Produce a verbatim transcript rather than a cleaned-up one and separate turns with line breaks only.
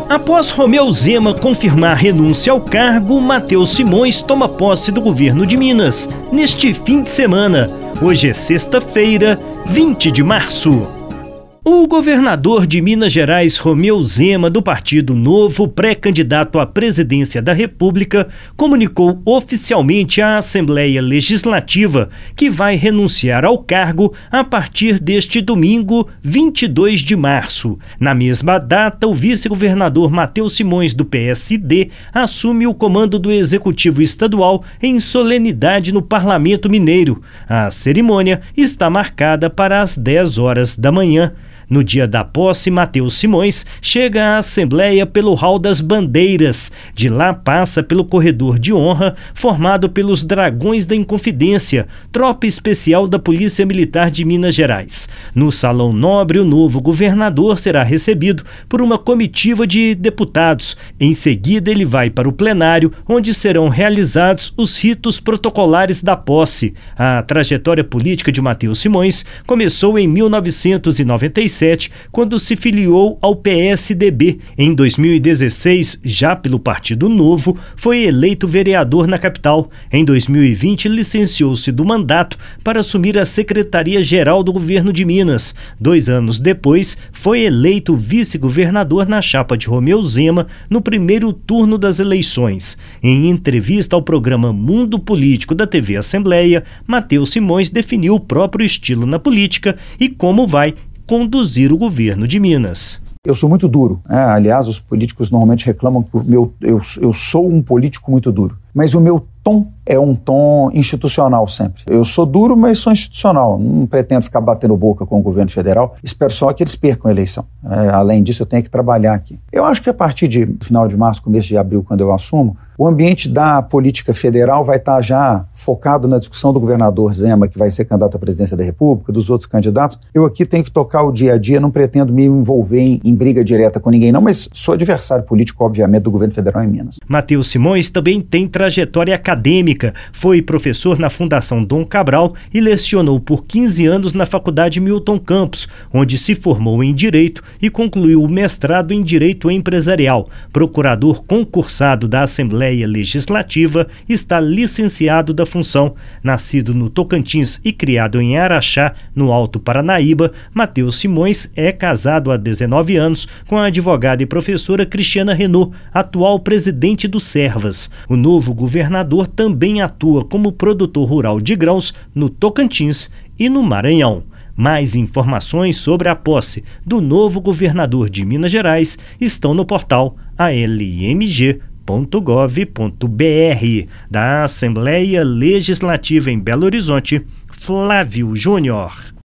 Após Romeu Zema confirmar renúncia ao cargo, Matheus Simões toma posse do governo de Minas neste fim de semana. Hoje é sexta-feira, vinte de março. O governador de Minas Gerais, Romeu Zema, do Partido Novo, pré-candidato à presidência da República, comunicou oficialmente à Assembleia Legislativa que vai renunciar ao cargo a partir deste domingo, vinte e dois de março. Na mesma data, o vice-governador Matheus Simões, do P S D, assume o comando do Executivo Estadual em solenidade no Parlamento Mineiro. A cerimônia está marcada para as dez horas da manhã. No dia da posse, Matheus Simões chega à Assembleia pelo Hall das Bandeiras. De lá passa pelo Corredor de Honra, formado pelos Dragões da Inconfidência, tropa especial da Polícia Militar de Minas Gerais. No Salão Nobre, o novo governador será recebido por uma comitiva de deputados. Em seguida, ele vai para o plenário, onde serão realizados os ritos protocolares da posse. A trajetória política de Matheus Simões começou em mil novecentos e noventa e sete, quando se filiou ao P S D B. Em dois mil e dezesseis, já pelo Partido Novo, foi eleito vereador na capital. Em dois mil e vinte, licenciou-se do mandato para assumir a Secretaria-Geral do Governo de Minas. Dois anos depois, foi eleito vice-governador na chapa de Romeu Zema no primeiro turno das eleições. Em entrevista ao programa Mundo Político da T V Assembleia, Matheus Simões definiu o próprio estilo na política e como vai conduzir o governo de Minas.
Eu sou muito duro, né? Aliás, os políticos normalmente reclamam que o meu, eu, eu sou um político muito duro, mas o meu tom é um tom institucional sempre. Eu sou duro, mas sou institucional. Não pretendo ficar batendo boca com o governo federal. Espero só que eles percam a eleição. É, além disso, eu tenho que trabalhar aqui. Eu acho que a partir de final de março, começo de abril, quando eu assumo, o ambiente da política federal vai estar já focado na discussão do governador Zema, que vai ser candidato à presidência da República, dos outros candidatos. Eu aqui tenho que tocar o dia a dia, não pretendo me envolver em, em briga direta com ninguém, não, mas sou adversário político, obviamente, do governo federal em Minas.
Matheus Simões também tem trajetória acadêmica. Foi professor na Fundação Dom Cabral e lecionou por quinze anos na Faculdade Milton Campos, onde se formou em Direito e concluiu o mestrado em Direito Empresarial. Procurador concursado da Assembleia Legislativa, está licenciado da função. Nascido no Tocantins e criado em Araxá, no Alto Paranaíba, Matheus Simões é casado há dezenove anos com a advogada e professora Cristiana Renault, atual presidente do Servas. O novo governador também atua como produtor rural de grãos no Tocantins e no Maranhão. Mais informações sobre a posse do novo governador de Minas Gerais estão no portal a l m g ponto gov ponto b r. Da Assembleia Legislativa em Belo Horizonte, Flávio Júnior.